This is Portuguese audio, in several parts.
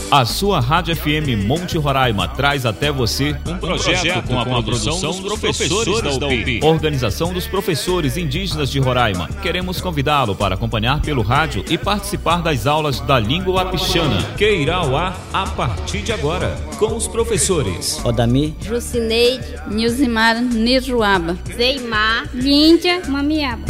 A sua Rádio FM Monte Roraima traz até você um projeto com a produção dos professores da UPI. Organização dos professores indígenas de Roraima. Queremos convidá-lo para acompanhar pelo rádio e participar das aulas da língua wapixana, que irá ao ar a partir de agora, com os professores Odami, Jucineide, Nilzimar, Niruaba, Zeimar, Líndia, Mamiaba.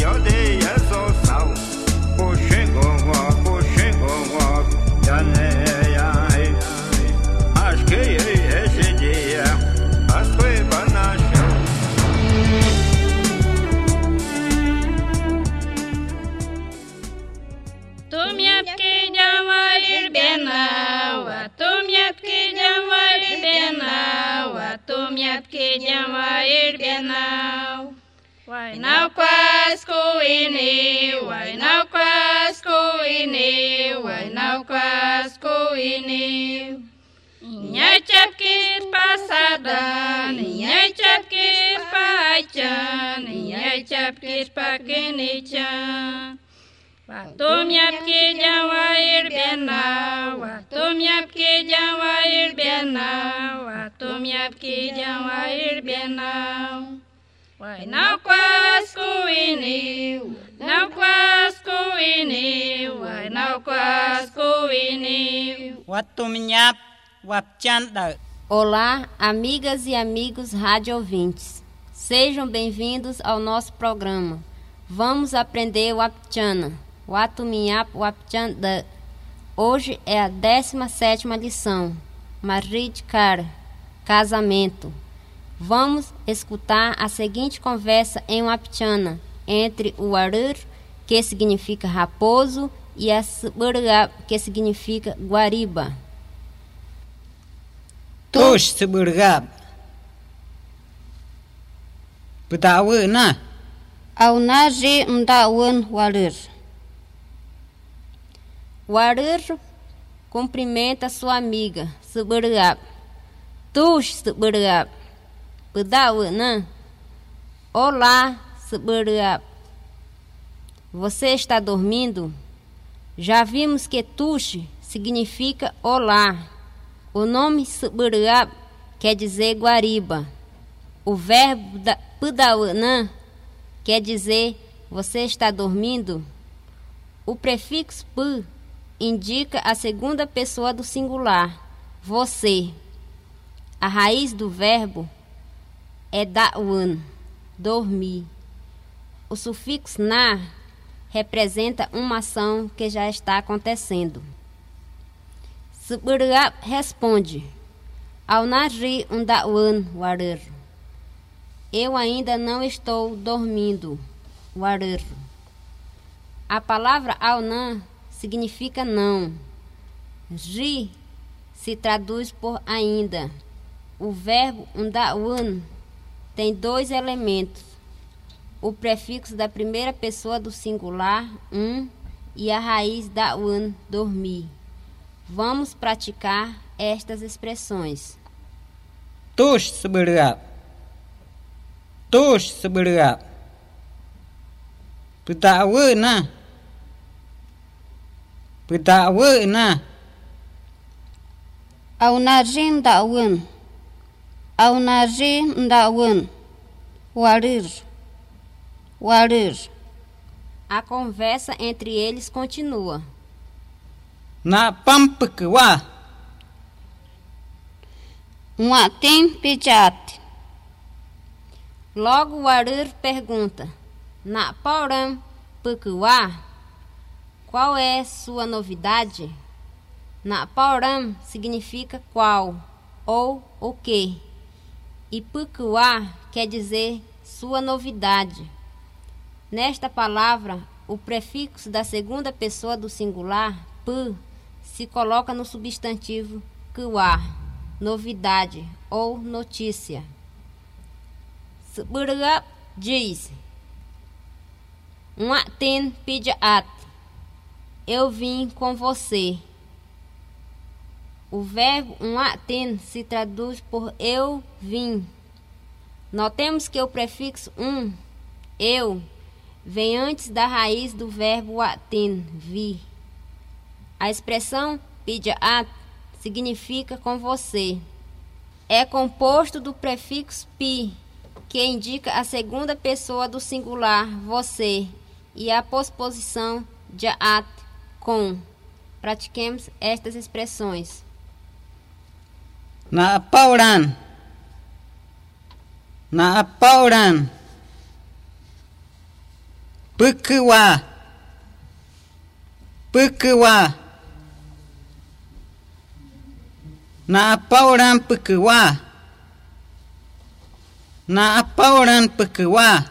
Why now quasco ini, why now quasco ini, why now quasco ini. Nya chapkir pasada, nya chapkir pachan, nya chapkir pakinichan. Watum yapki jawair bena, watum yapki jawair bena, watum yapki jawair bena. Why now quasco ini, now quasco ini, why now quasco ini. Watuminhap, Wapchanda. Olá, amigas e amigos rádio ouvintes. Sejam bem-vindos ao nosso programa. Vamos aprender o Wapchana, Watuminhap Wapchanda. Hoje é a 17ª lição, Marit Cara, casamento. Vamos escutar a seguinte conversa em wapixana entre o Arur, que significa raposo, e a Suburgab, que significa guariba. Tush Suburgab. Putawu na. Aunaji mdaun Warur. Warur cumprimenta sua amiga, Suburgab. Tush Suburgab. Pudawana. Olá, Suburgab. Você está dormindo? Já vimos que Tush significa olá. O nome Suburgab quer dizer guariba. O verbo Pudawana quer dizer você está dormindo. O prefixo pu indica a segunda pessoa do singular, você. A raiz do verbo é da'wan, dormir. O sufixo na representa uma ação que já está acontecendo. Suburgab responde: ao nari da'wan warur. Eu ainda não estou dormindo, warur. A palavra aunan significa não. Ri se traduz por ainda. O verbo da'wan tem dois elementos, o prefixo da primeira pessoa do singular, e a raiz da dormir. Vamos praticar estas expressões. Tush Suburgab. Tush Suburgab. Putawu na. Putawu na. Aunajin da'wan. Aunaji ndawan, warir, warir. A conversa entre eles continua. Na pampukwa. Tem pijat. Logo Warir pergunta: na pauram pukwa? Qual é sua novidade? Na pauram significa qual ou o que. E pukwa quer dizer sua novidade. Nesta palavra, o prefixo da segunda pessoa do singular, pu, se coloca no substantivo kwa, novidade ou notícia. Suburgab diz: Tem pijat. Eu vim com você. O verbo tem se traduz por eu vim. Notemos que o prefixo eu, vem antes da raiz do verbo tem, vir. A expressão pijat significa com você. É composto do prefixo pi, que indica a segunda pessoa do singular, você, e a posposição jaat, com. Pratiquemos estas expressões. Na pauran. Na pauran. Pekewa. Pekewa. Na pauran pekewa. Na pauran pekewa.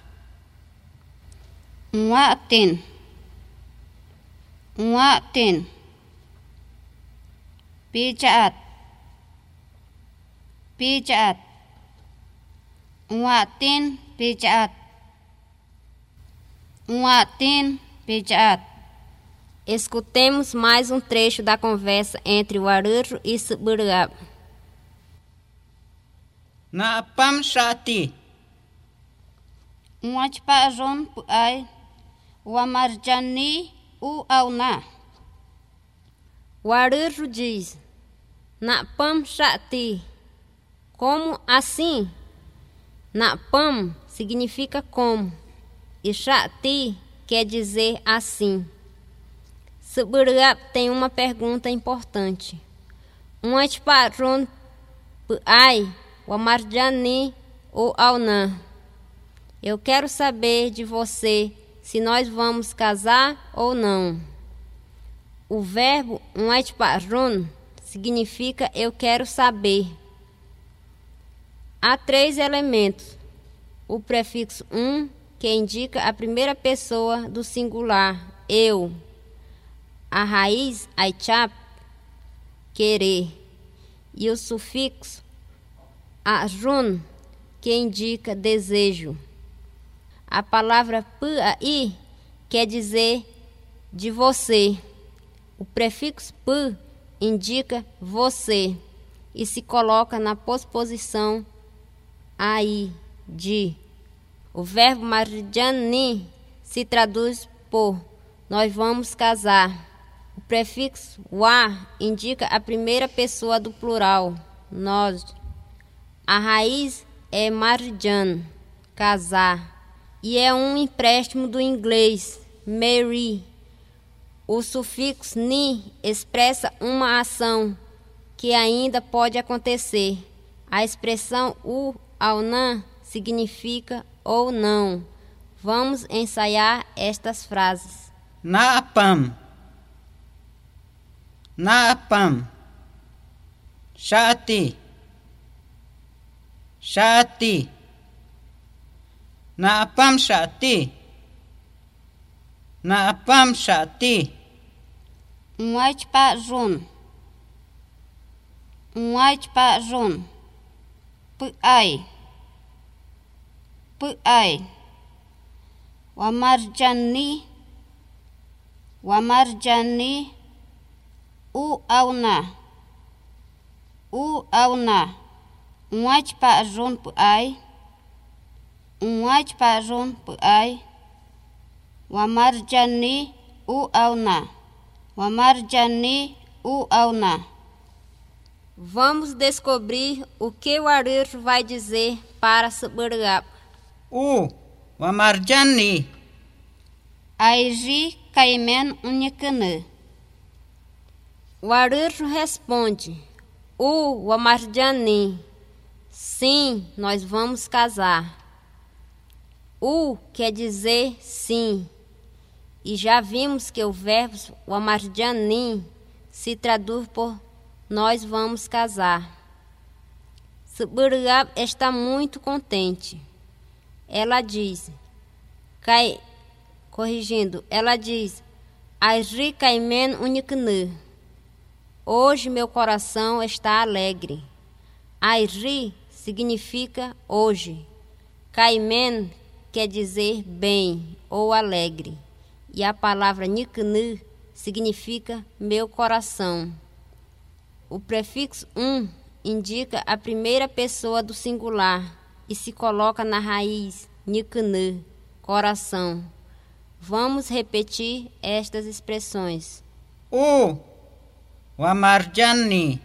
Nguatin. Nguatin. Pijaat. Pijaat. Nguatin pijaat. Nguatin pijaat. Escutemos mais um trecho da conversa entre Waruru e Sebergap. Na pam shati. Nguachpajon puai. Wamarjani u auna. Waruru diz, na pam shati. Como assim? Na pam significa como. E shati quer dizer assim. Sebergap tem uma pergunta importante. Nguachpajon puai. Wamarjani ou auna. Eu quero saber de você se nós vamos casar ou não. O verbo nguachpajon significa eu quero saber. Há 3 elementos. O prefixo que indica a primeira pessoa do singular, eu. A raiz aichap, querer. E o sufixo ajun, que indica desejo. A palavra pai quer dizer de você. O prefixo p indica você e se coloca na posposição ai, de. O verbo marjani se traduz por nós vamos casar. O prefixo wa indica a primeira pessoa do plural, nós. A raiz é marjan, casar, e é um empréstimo do inglês, marry. O sufixo ni expressa uma ação que ainda pode acontecer. A expressão u ao não significa ou não. Vamos ensaiar estas frases. Na pam. Na pam. Shati. Shati. Na pam shati. Na pam shati. Nguachpajon. Nguachpajon. Puai. Puai. Wamarjani. Wamarjani. U auna. U auna. Nguachpajon puai. Nguachpajon puai. Wamarjani u auna. Wamarjani u auna. Vamos descobrir o que o Waruru vai dizer para Sebergap. Wamarjani. Aiji kaimen unyekene. O Waruru responde, Wamarjani. Sim, nós vamos casar. Quer dizer sim. E já vimos que o verbo wamarjani se traduz por nós vamos casar. Sebergap está muito contente. Ela diz, ela diz, Aiji kaimen unyekene. Hoje meu coração está alegre. Aiji significa hoje. Kaimen quer dizer bem ou alegre. E a palavra nikne significa meu coração. O prefixo indica a primeira pessoa do singular e se coloca na raiz nikne, coração. Vamos repetir estas expressões. Wamarjani.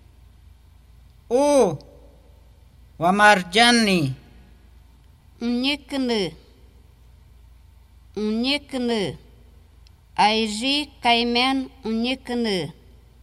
U. Wamarjani. Unyekne. Unyekne. Aiji kaimen unyekne.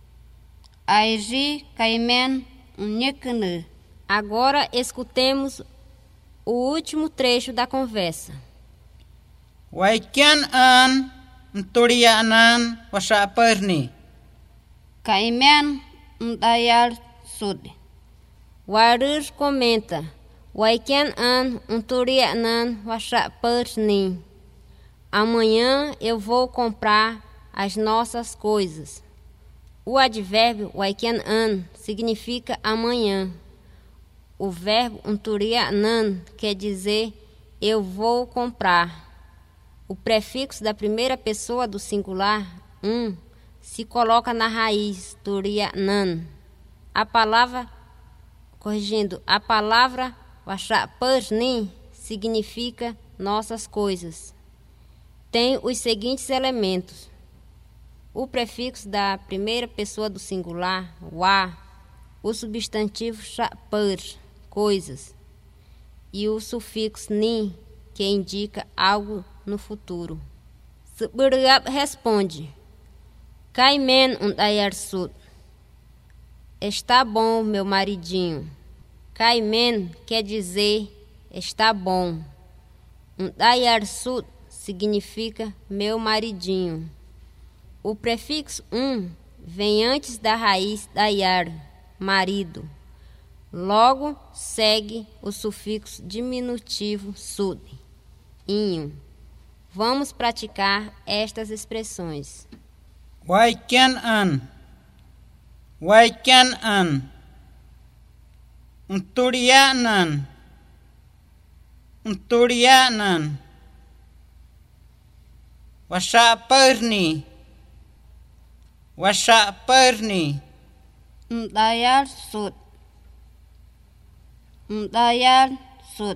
Aiji kaimen unyekne. Agora escutemos o último trecho da conversa. Waikian an nturianan wasaperni. Kaimen dayal sud. Warur comenta: Waiken an unturianan wasaperni. Amanhã eu vou comprar as nossas coisas. O advérbio waiken an significa amanhã. O verbo unturianan quer dizer eu vou comprar. O prefixo da primeira pessoa do singular, se coloca na raiz, turianan. A palavra wasaperni significa nossas coisas. Tem os seguintes elementos: o prefixo da primeira pessoa do singular, wa, o substantivo saper, coisas, e o sufixo ni, que indica algo no futuro. Seberab responde: Kaimen undayar sud. Está bom, meu maridinho. Kaimen quer dizer está bom. Undayar sud significa meu maridinho. O prefixo vem antes da raiz dayar, marido. Logo segue o sufixo diminutivo sud, inho. Vamos praticar estas expressões. Waikian an. Waikian an. Unturianan. Unturianan. Wasaperni. Wasaperni. Dayal sud. Dayal sud.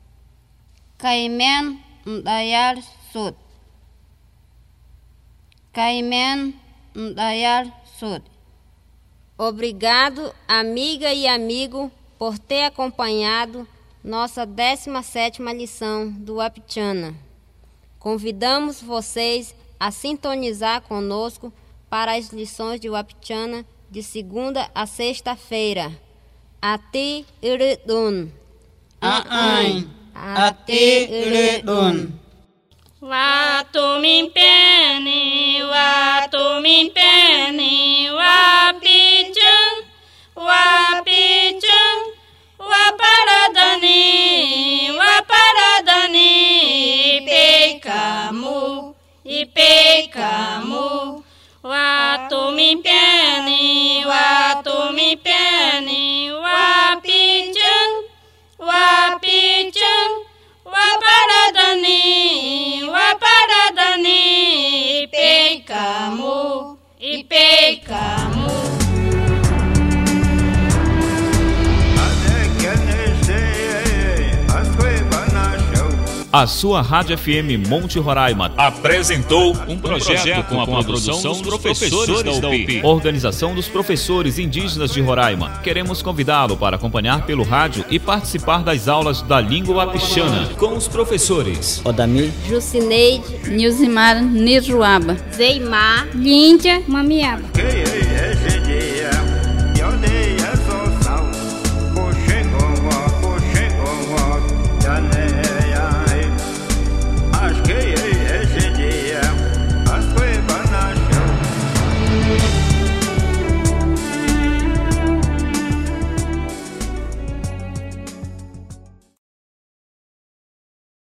Kaimen dayal sud. Kaimen dayal sud. Obrigado, amiga e amigo, por ter acompanhado nossa 17ª lição do Wapchana. Convidamos vocês a sintonizar conosco para as lições de Wapchana de segunda a sexta-feira. Ati iridun. Ati iridun. Watu mimpeni, wapichan, waparadani, ipekamu. Watu mimpeni, wapichan, waparadani, ipekamu. A sua Rádio FM Monte Roraima apresentou um projeto com a produção dos professores da UPI. Organização dos professores indígenas de Roraima. Queremos convidá-lo para acompanhar pelo rádio e participar das aulas da língua wapixana com os professores Odami, Jucineide, Nilzimar Niruaba, Zeimar, Líndia Mamiaba. Hey, hey, hey, hey.